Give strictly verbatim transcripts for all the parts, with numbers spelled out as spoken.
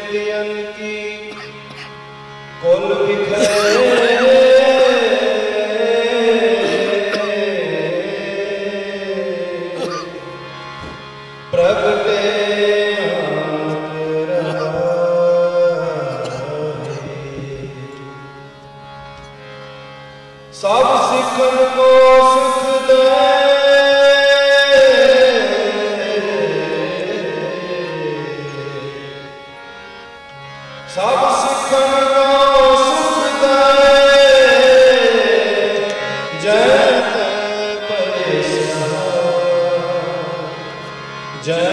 बेटियन की कुल बिखरे प्रगटे सब सिखन को सुख दे सब सिखन को सुख दे जय जय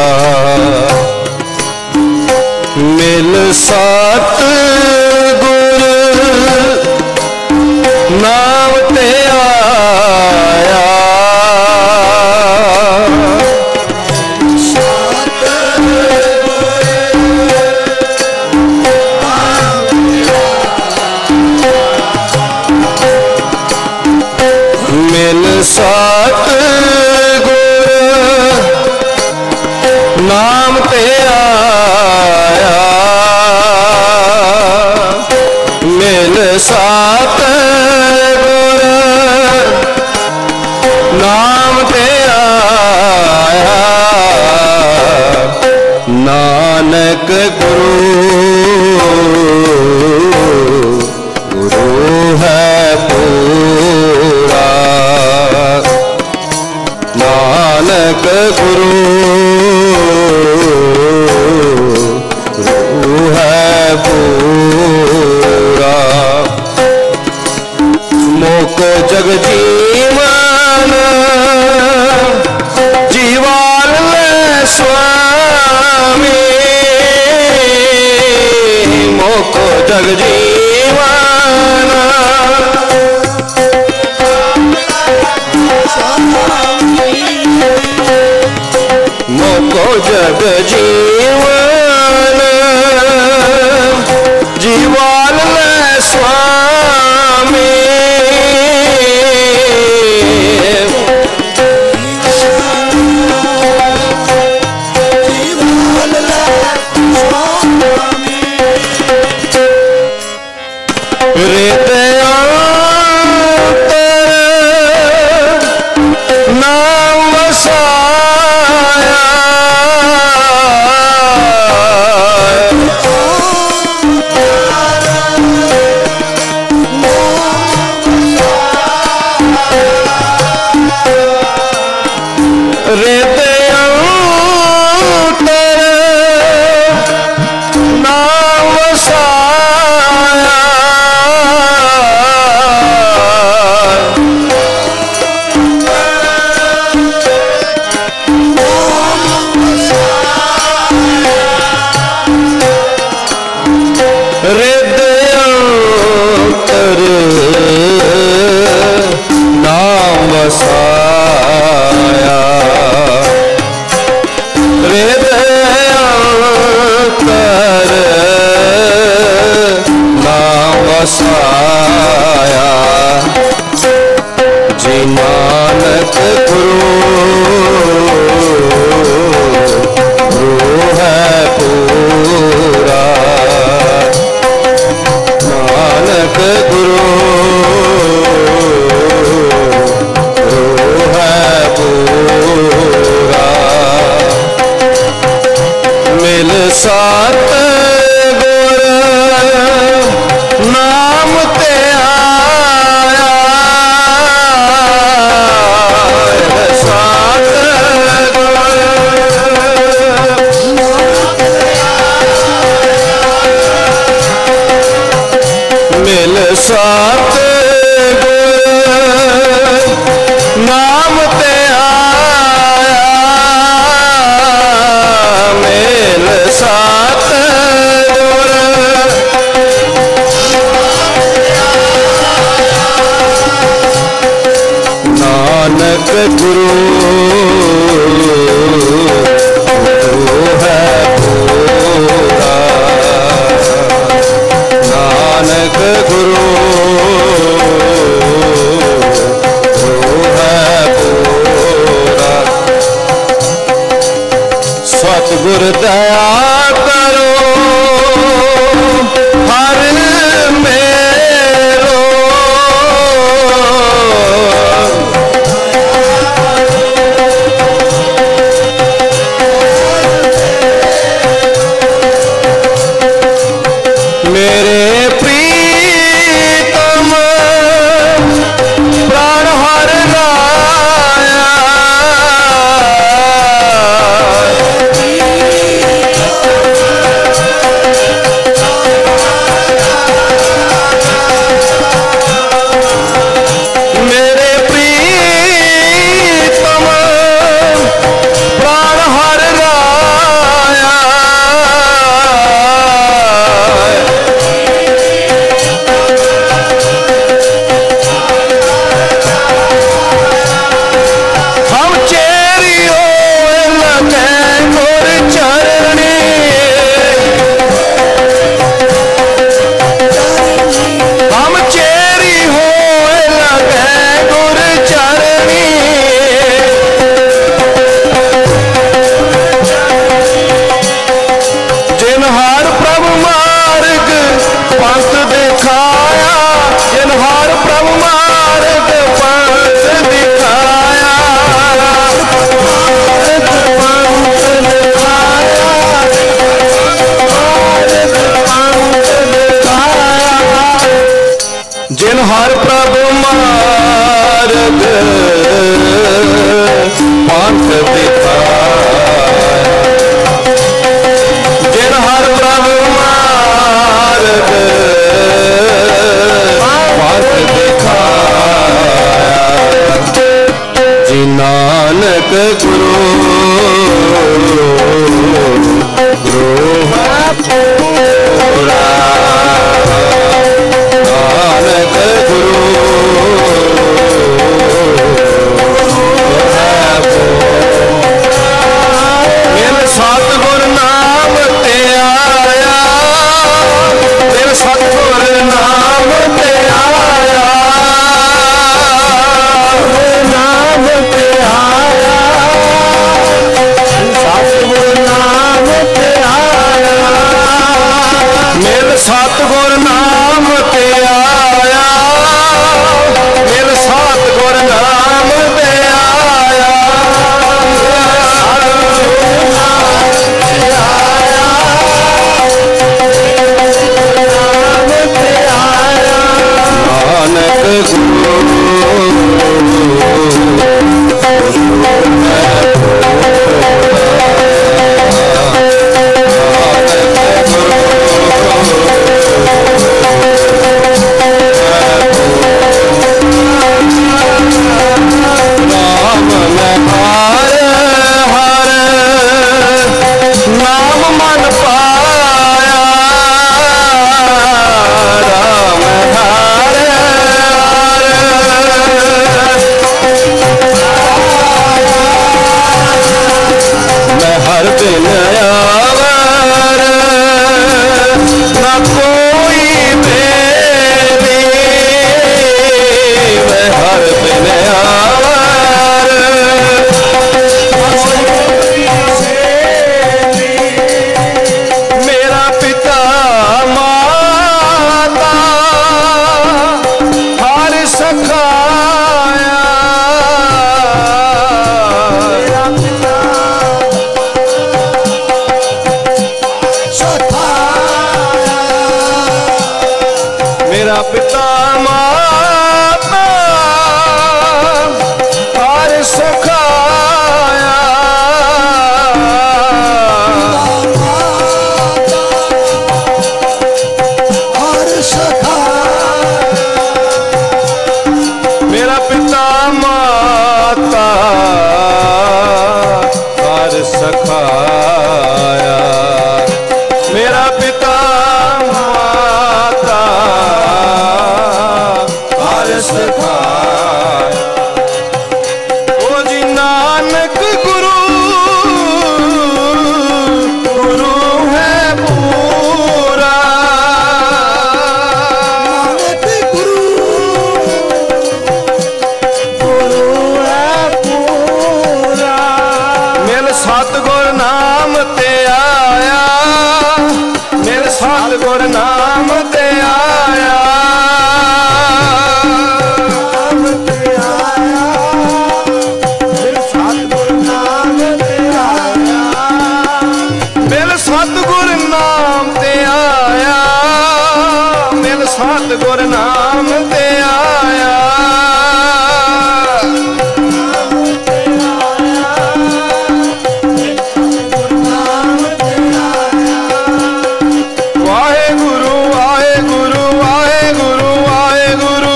मिल सात गुरु नाम ते आया मिल सात गुर नाम ते आया नानक गुरु गुरु है पूरा नानक गुरु गुरु है पूरा मोक जग जीवन जीवाल स्वामी मोक जग जीवन मोको जग जीवन जीवाल स्वामी Yeah. मेरा पिता माता हर सखाया हर सखाया मेरा पिता माता हर सखाया मेरा पिता माता हर सखाया ओ जी नानक गुरु गुरु है पूरा नानक गुरु गुरु है पूरा मिल सतगुर नाम ते आया मिल सतगुर नाम ते आया नाम ते आया फिर सतगुर नाम ते आया मिल सतगुर नाम ते आया मिल सतगुर नाम ते आया नाम ते आया वाहेगुरु वाहेगुरु वाहेगुरु वाहेगुरु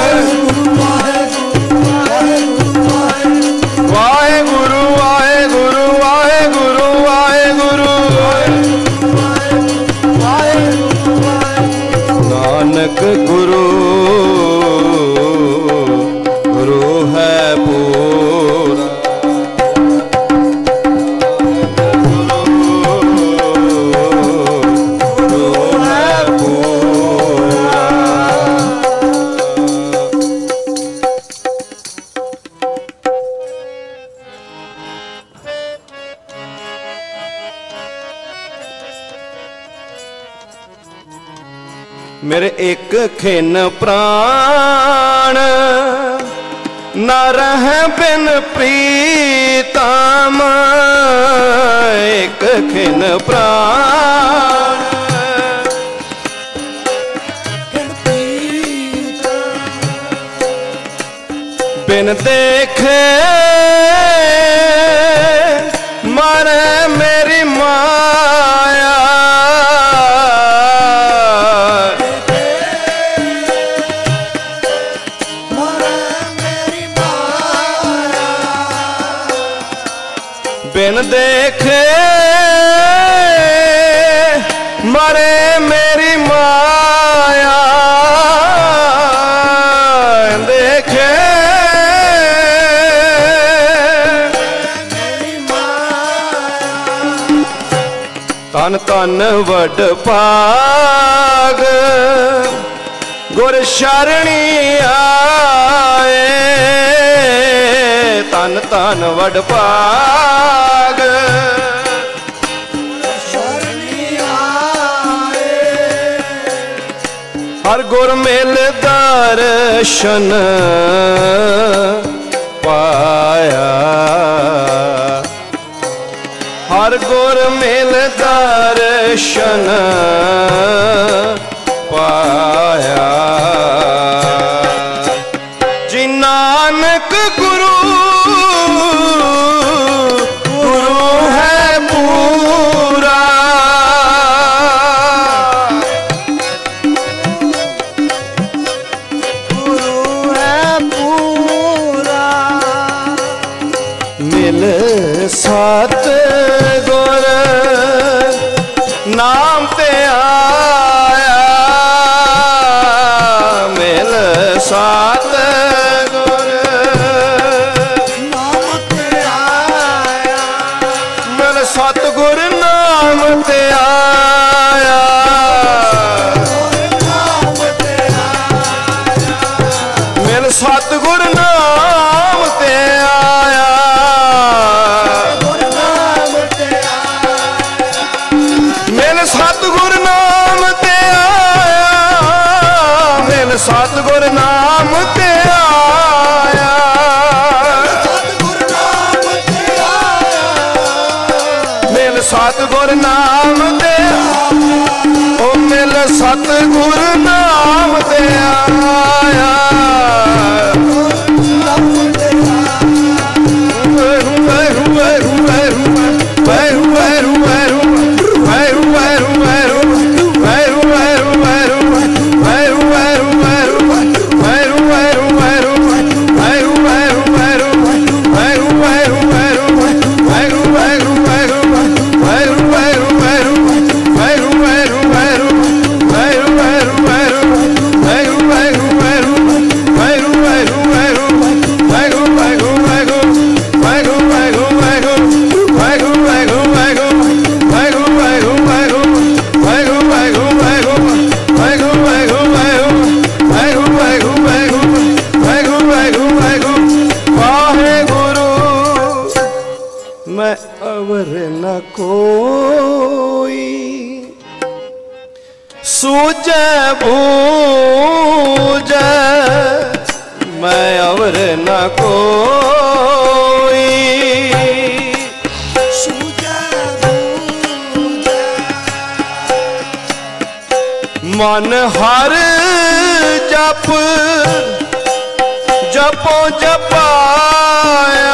वाहेगुरु वाहेगुरु वाहेगुरु वाहेगुरु नानक गुरु गुरु है पूरा गुरु है पूरा मेरे एक खिन प्राण न रह बिन प्रीतम एक खिन प्राण बिन देखे मरे मेरी माया बिन देखे मरे मेरी माया देखे तन तन वड भाग गुर शरणी आए तन तन वड भाग हर गुर मिल दर्शन पाया हर गुर मिल दर्शन पाया जी नानक गुरु गुरु है पूरा गुरु है पूरा मिल सत गुर नाम ते आया मिल सत गुर नाम ते आया मिल सत गुर नाम ते आया नाम ते आया मिल सत गुर नाम ते आया नाम ते आया मिल सतगुर नाम ते आया मिल सतगुर नाम ते आया सतगुर नाम ते आया मिल सतगुर नाम ते ओ ਮਿਲ ਸਤਿਗੁਰ ਨਾਮ ਤੇ ਆਇਆ। मैं अवर न कोई सूझे बूझे, मैं अवर न कोई सूझे बूझे, मन हर जप जपो जपाया।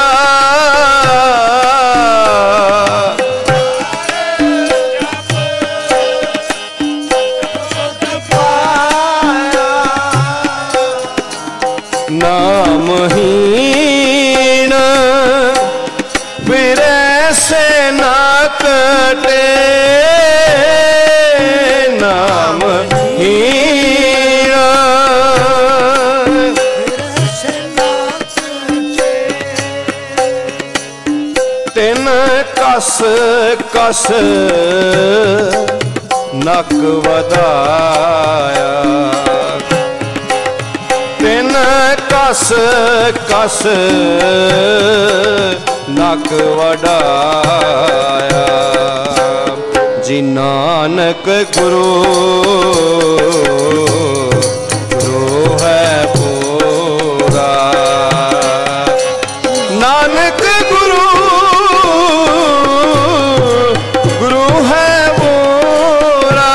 नामहीन बिरे से न कटे, नामहीन तिन कस कस नक वधाया। तिन कस कस नक वडाया। जी नानक गुरु गुरु है पूरा, नानक गुरु गुरु है पूरा।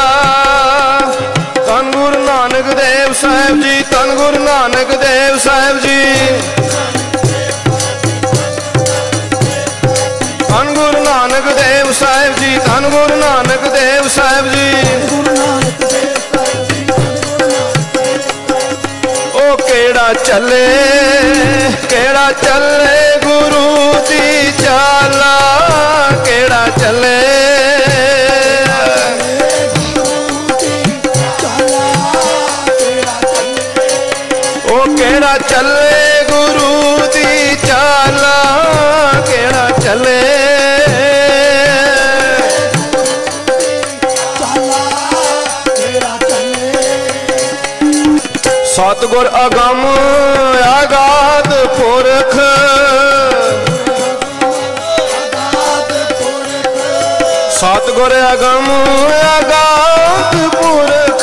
धन गुरु नानक देव साहिब जी, धन गुरु नानक देव साहिब जी, धन गुरु नानक देव साहिब जी, धन गुरु नानक देव साहिब जी। ओ केड़ा चले केड़ा चले गुरु दी चाला, केड़ा चले ओ केड़ा चले गुरु दी चाला, केड़ा चले सतगुर अगम आगाध पुरख, सतगुर अगम आगाध पुरख।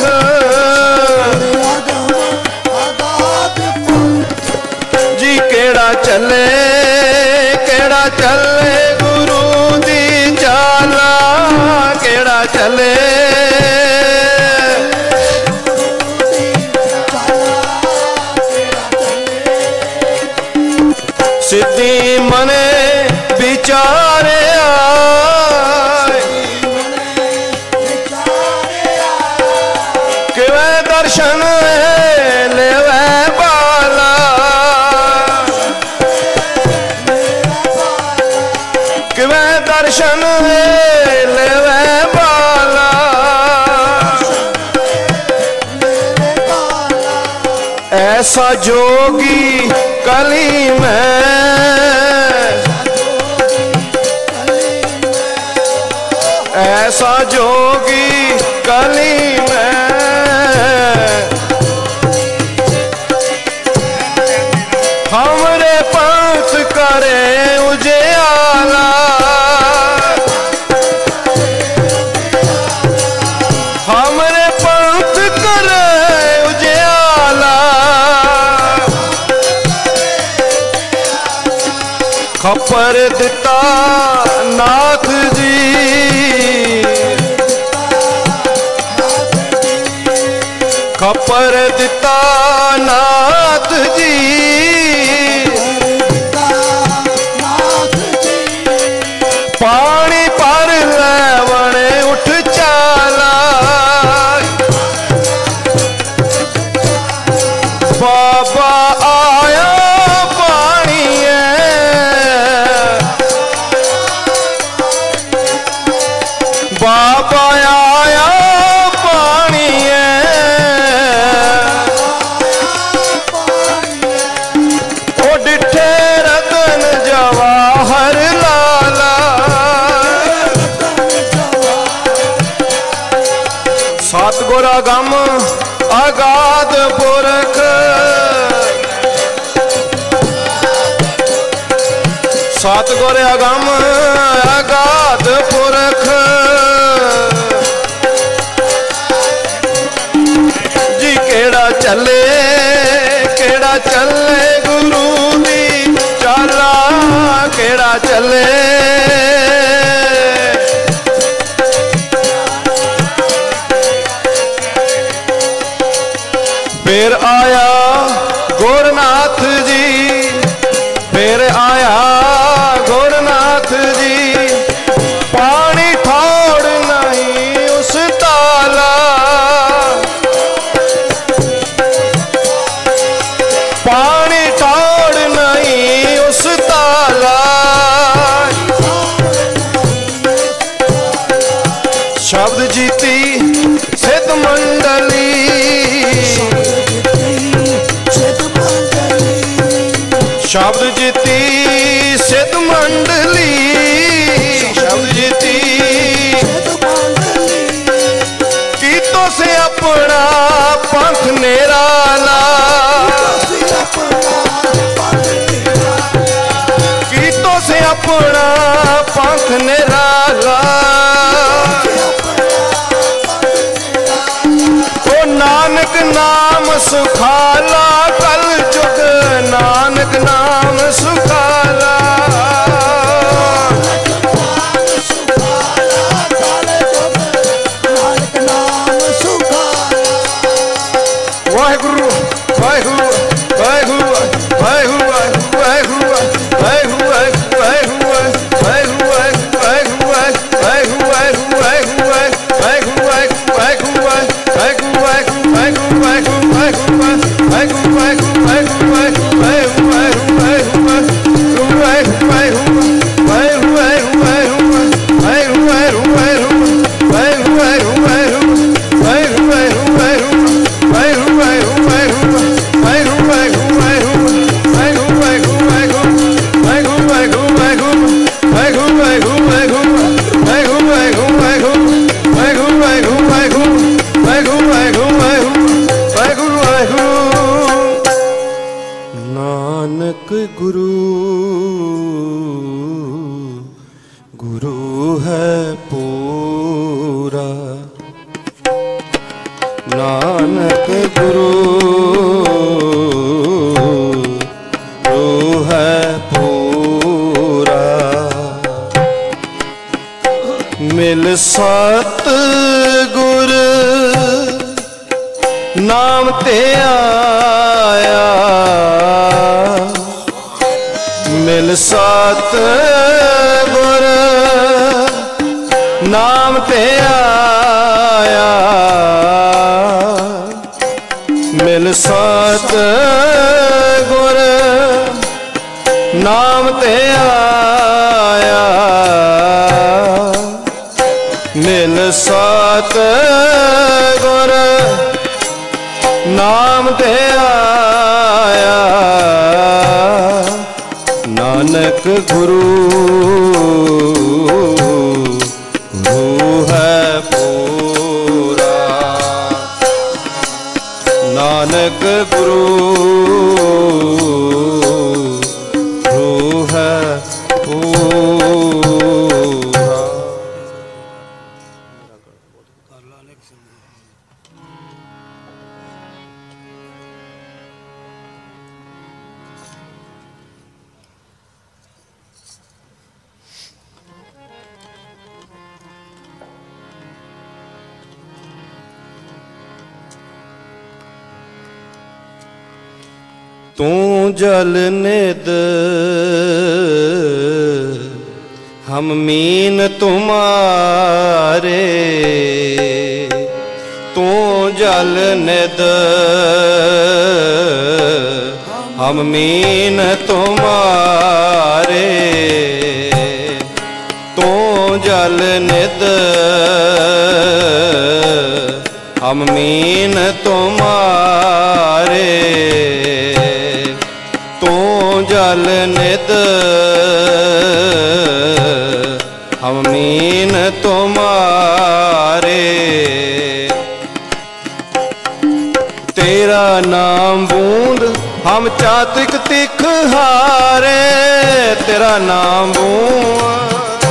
जी केड़ा चले केड़ा चले गुरु दी चाला, केड़ा चले सिद्धि मने विचारे आए, किवे दर्शन लेवे बाला, किवे दर्शन लेवे बाला। ऐसा जोगी कली में, ऐसा जोगी कली में, हमरे पंथ करे उजियाला, हमरे पंथ करे उजियाला। खपर दिता नाथ जी, ਵਾਪਰ ਦਿੱਤਾ ਨਾਥ ਜੀ, ਨਾਥ ਜੀ ਪਾਣੀ ਭਰ ਲੈਵਣ ਉੱਠ ਚਾਲਾ, ਬਾਬਾ ਆਇਆ ਪਾਣੀਏ, ਬਾਬਾ ਆਇਆ ਪਾਣੀਏ, ਉਹ ਡਿੱਠੇ ਰਤਨ ਜਵਾਹਰ ਲਾਲਾ, ਸਤਿਗੁਰ ਅਗੰਮ ਅਗਾਧ ਪੁਰਖ, ਸਤਿਗੁਰ ਅਗੰਮ ਅਗਾਧ ਪੁਰਖ, ਜੀ ਕਿਹੜਾ ਚੱਲੇ ਕਿਹੜਾ ਚੱਲੇ ਗੁਰੂ ਦੀ ਚਾਲਾ, ਕਿਹੜਾ ਚੱਲੇ ਫਿਰ ਆਇਆ ਗੁਰਨਾਥ ਜੀ, ਫਿਰ ਆਇਆ ਗੁਰਨਾਥ ਜੀ, ਪਾਣੀ ਠੋੜ ਨਹੀਂ ਉਸ ਤਾਲਾ, ਪਾਣੀ ਠੋੜ ਨਹੀਂ ਉਸ ਤਾਲਾ, ਸ਼ਬਦ ਜੀਤੀ ਸਿੱਧ ਮੰਡਲੀ, ਸ਼ਬਦ ਜੀਤੀ ਸਿੱਧ ਮੰਡਲੀ, ਸ਼ਬਦ ਜੀਤੀ ਕੀਤੋ ਸੇ ਆਪਣਾ ਪੰਥ ਨਿਰਾਲਾ, ਕੀਤੋ ਸੇ ਆਪਣਾ ਪੰਥ ਨਿਰਾਲਾ, ਉਹ ਨਾਨਕ ਨਾਮ ਸੁਖਾਲਾ, ਕਲ ਜੁਗ ਨਾਨਕ ਨਾਮ ਸੁਖਾਲਾ, ਵਾਹਿਗੁਰੂ ਵਾਹਿਗੁਰੂ ਵਾਹਿਗੁਰੂ ਵਾਹਿਗੁਰੂ ਵਾਹਿਗੁਰੂ ਵਾਹਿਗੁਰੂ ਵਾਹਿਗੁਰੂ ਵਾਹਿਗੁਰੂ ਵਾਹਿਗੁਰੂ ਵਾਹਿਗੁਰੂ ਵਾਹਿਗੁਰੂ ਵਾਹਿਗੁਰੂ ਵਾਹਿਗੁਰੂ ਵਾਹਿਗੁਰੂ ਵਾਹਿਗੁਰੂ ਵਾਹਿਗੁਰੂ ਵਾਹਿਗੁਰੂ ਵਾਹਿਗੁਰੂ ਨਾਨਕ ਗੁਰੂ ਗੁਰੂ ਹੈ ਪੂਰਾ, ਨਾਨਕ ਗੁਰੂ ਗੁਰੂ ਹੈ ਪੂਰਾ, ਮਿਲ ਸਤ ਗੁਰ ਨਾਮ ਤੇ ਆਇਆ, ਮਿਲ ਸਤ ਗੁਰ ਨਾਮ ਤੇ ਆਇਆ, ਮਿਲ ਸਤ ਗੁਰ ਨਾਮ ਤੇ ਆਇਆ, ਮਿਲ ਸਤ ਗੁਰ ਨਾਮ ਤੇ ਆਇਆ, ਨਾਨਕ ਗੁਰੂ ਗੁਰੂ ਹੈ ਪੂਰਾ, ਨਾਨਕ ਗੁਰੂ ਗੁਰੂ ਹੈ ਪੂਰਾ। तू जल निद हम मीन तुम्हारे, तू जल निद हम मीन तुम्हारे, तू जल निद हम मीन तुम्हारे, तू जल निद हम मीन तुम्हारे। तेरा नाम बूंद हम चात्रिक तिख हारे, तेरा नाम बूंद,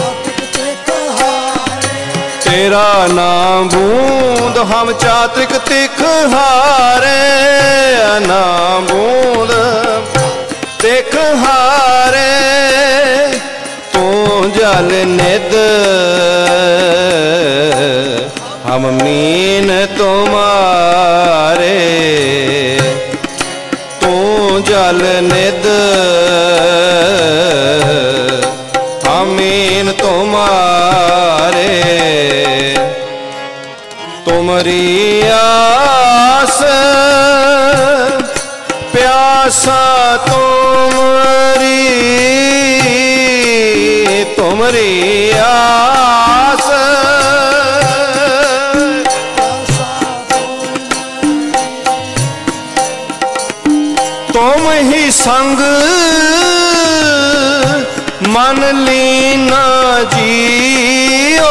तेरा नाम बूंद हम चात्रिक तिख हारे, नाम बूंद तिख हारे, तू जल निद हम मीन तुम्हारे, तू जल निद हम मीन तुम्हारे। तुमरी आस प्यासा तुमरी, तुमरी आस तुम ही संग मन लीना जियो,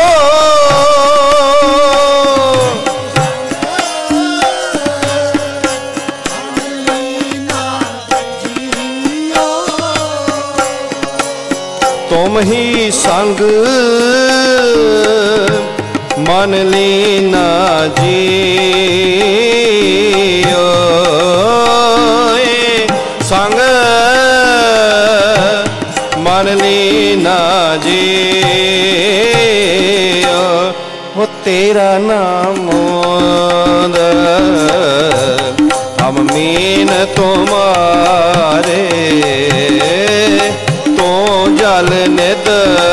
तुम ही संग मन लीना जियो, संग मन लीना जियो, वो तेरा नाम हम मीन तुम्हारे, तू जल निद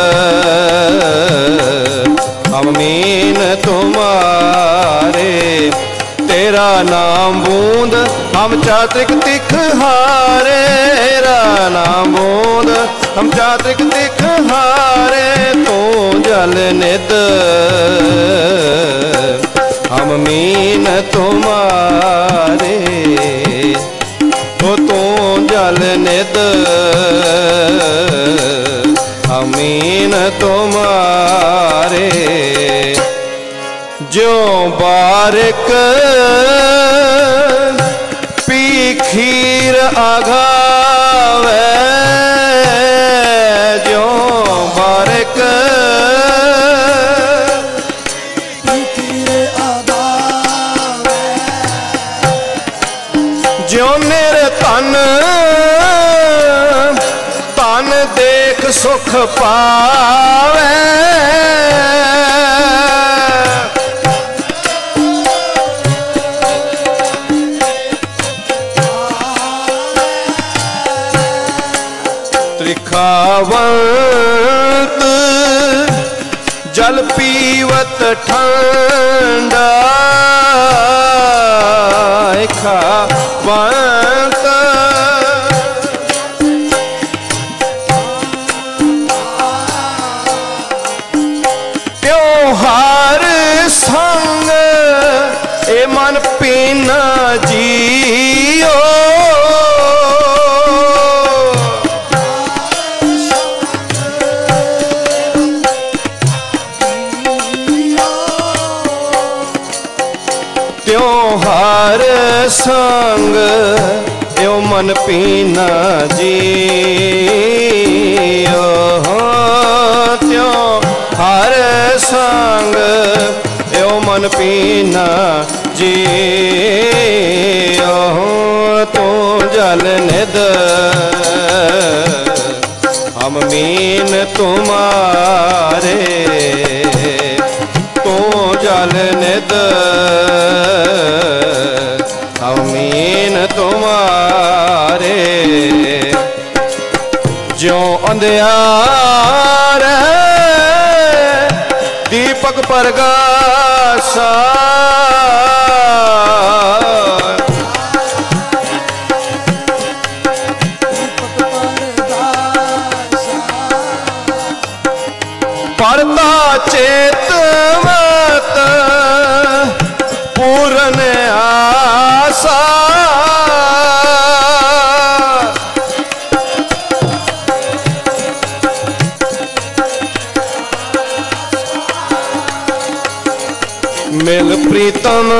हम मीन तुम्हारे। तेरा नाम बूंद हम चात्रिक तिख हारे, तेरा नाम बूंद हम चात्रिक तिख हारे, तू जल निद हम मीन तुम्हारे, तो तू जल निद हम मीन तुम्हारे। जो बारिक पी खीर आघावे, जो बारिक जो निर तन तन देख सुख पावे, त्रिखावंत जल पीवत ठंडा, खावंत त्योहार संग ए मन पीना जियो, त्योहार संग यो मन पीना जियो, त्योहार संग यो मन पीना जियो, तू जल निद हम मीन तुम्हारे, तू जल निद हम मीन तुम्हारे। दीपक प्रगासा परता चेतवत पूर्ण आशा मिल प्रीतम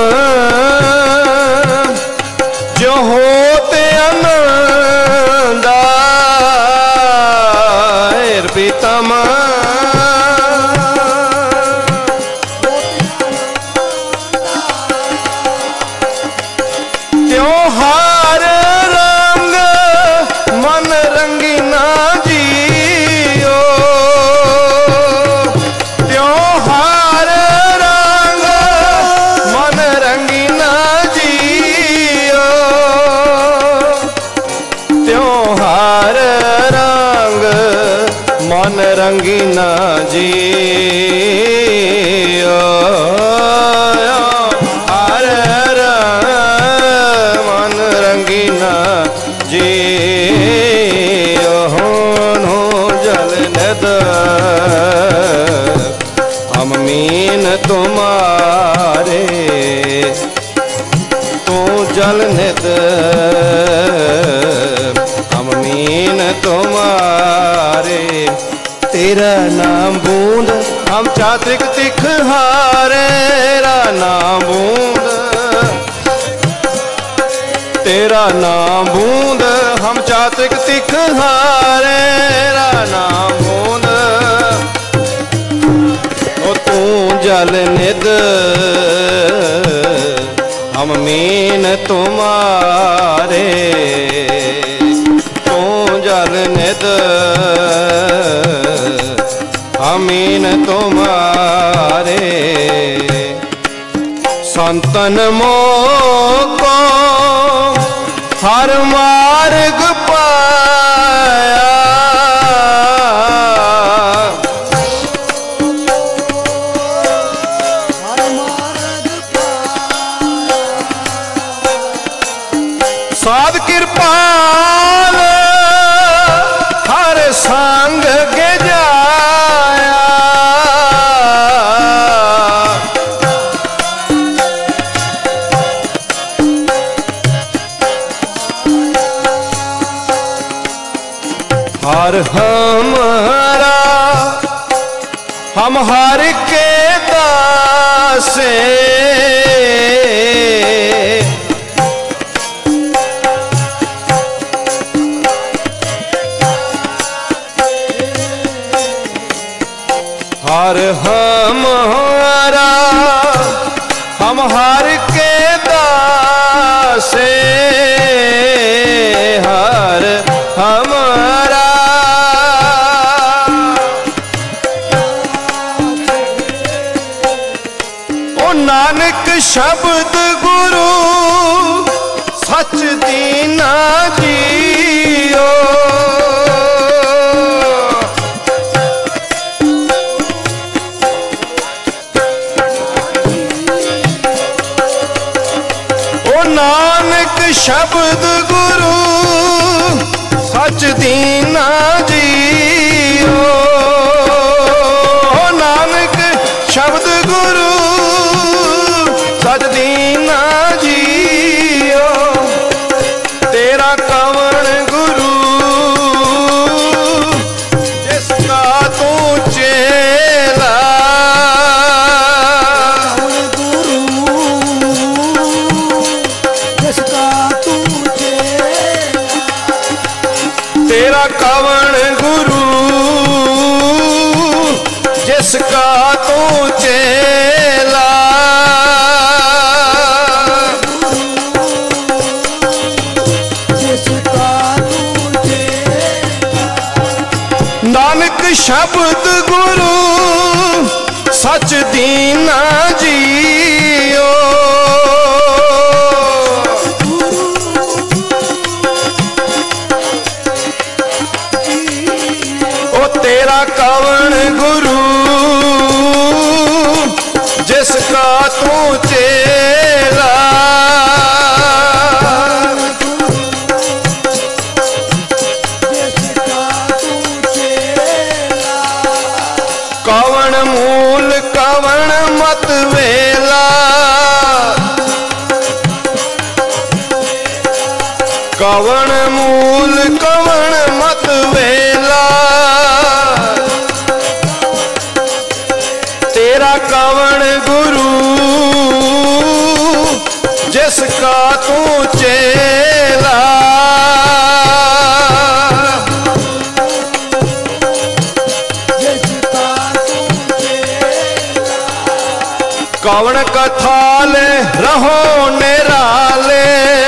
जो होते आनंदायर प्रीतम त्योहार रंग मन रंगीना जियो त्योहार रंग मन रंगीना जियो त्योहार रंग मन रंगीना जियो हर मन रंगीना जियो होनो जल नद हम मीन तुम्हारे तू जल नित हम मीन तुम्हारे तेरा नाम बूंद हम चात्रिक तिख हारे तेरा नाम बूंद तेरा नाम बूंद हम चात्रिक तिख हारे तेरा नाम बूंद ओ तू जल निद हम मीन तुम्हारे तू जल निद हम मीन तुम्हारे संतन मोको हर मार्ग पाया हर मार्ग साध कृपाल हर संग के जाया हर हमारा हम हर के दासे हर हमारा हम हर के दासे हर हमारा ओ नानक शब्द गुरु सच दीना जियो नानक शब्द गुरु सच दीना जियो नानक शब्द गुरु सच दीना जियो तेरा कवन गुरु जिसका तू चेला तेरा कवन गुरु जिसका तू चेला जिसका तू चेला नानक शब्द गुरु सच दीना जियो तेरा कवन गुरु कवण मूल कवण मत वेला, कवण मूल कवण मत वेला, तेरा कवण गुरु जिसका तू चेला। कवण कथा ले रहो निराले,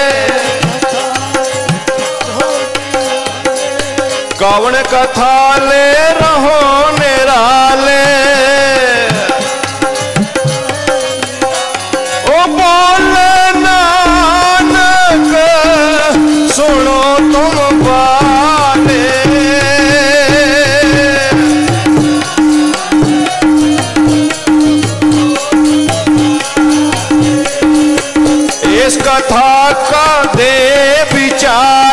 कवण कथा ले रहो निराले, ओ बोले नानक सुनो तुम बाले। इस कथा का दे विचार,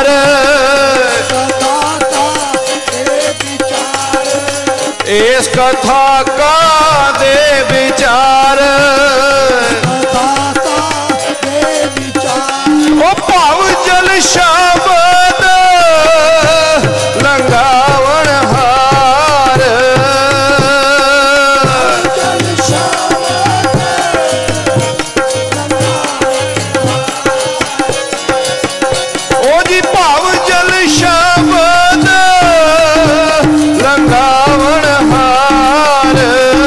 इस कथा का दे विचार, ओ भाव जल शब्द लंगावन हार। ओ जी भाव जल शब्द लंगावन हार।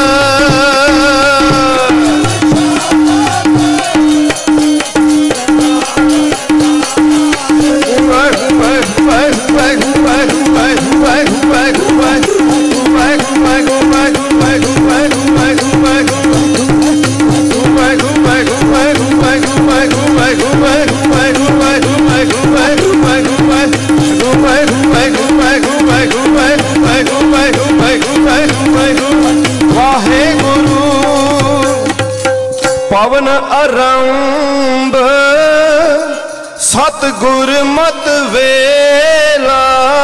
वाहेगुरु पवन आरंभ सतगुर मत वेला,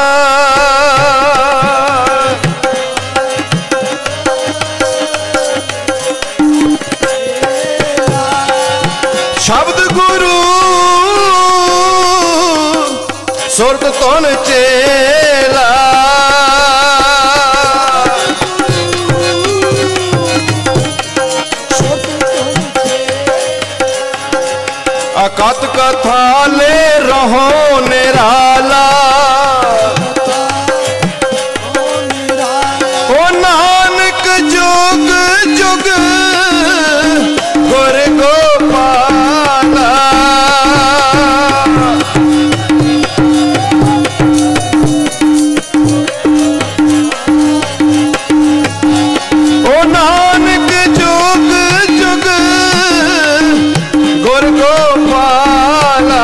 शब्द गुरु सुरत तुन चेला। अकत कथा ले रहो निराला, ओ नानक जुग जुग गुर गोपाला। ओ नानक जुग जुग गुर गोपाला।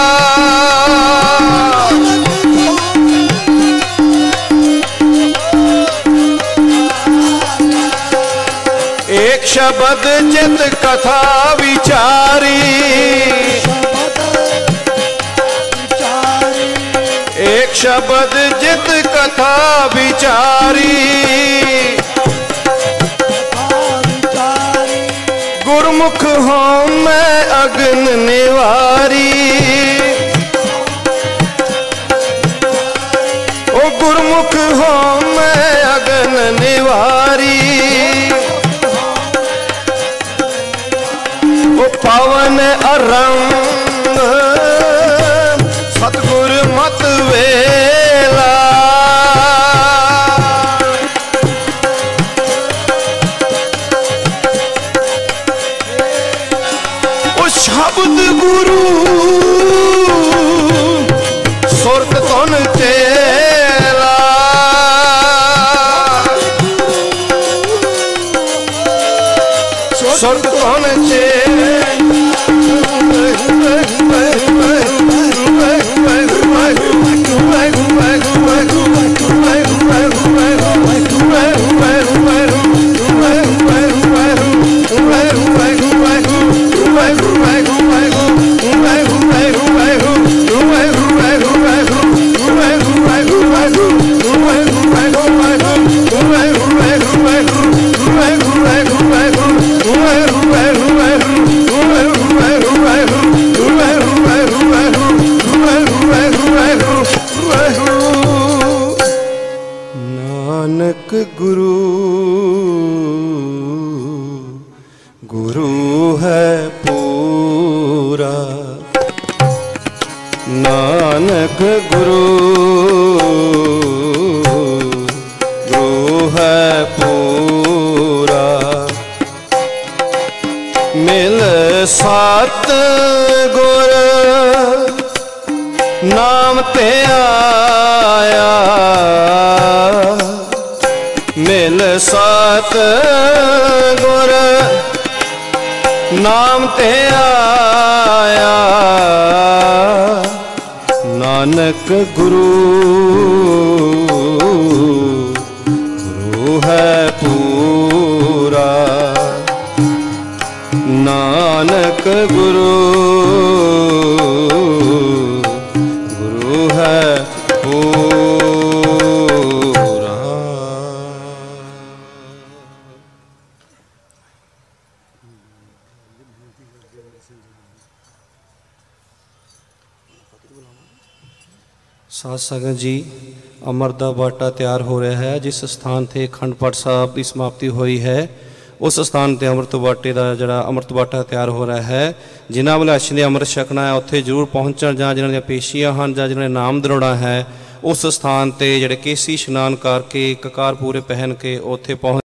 एक शब्द चित कथा विचारी, एक शब्द जित कथा विचारी, गुरमुख हूँ मैं अग्न निवारी। ओ गुरमुख हूँ मैं अग्न निवारी। ओ पावन अरंग सतगुर मत वेला, ओ शब्द गुरु सुरत तुन चेला। सुरत तुन चेला। Wait, wait, wait, wait, wait, wait, wait, wait, wait, wait, wait, wait, wait, गुरु गुरु है पूरा। मिल सत गुर नाम ते आया, मिल सत गुर नाम ते आया। नानक गुरु गुरु है पूरा। नानक गुरु गुरु है पूरा। साध संगत जी, अमृत का बाटा तैयार हो रहा है। जिस स्थान से अखंड पाठ साहब की समाप्ति हुई है उस स्थान पर अमृत बाटे का जरा अमृत बाटा तैयार हो रहा है। जिन्होंने अभिलाषी ने अमृत छकना है उत्थे जरूर पहुँचण, जां जिन्होंने पेशियां हैं जां जिन्होंने नाम दरौड़ा है उस स्थान पर जोड़े केसी इशनान करके ककार पूरे पहन के उत्थे पहुँच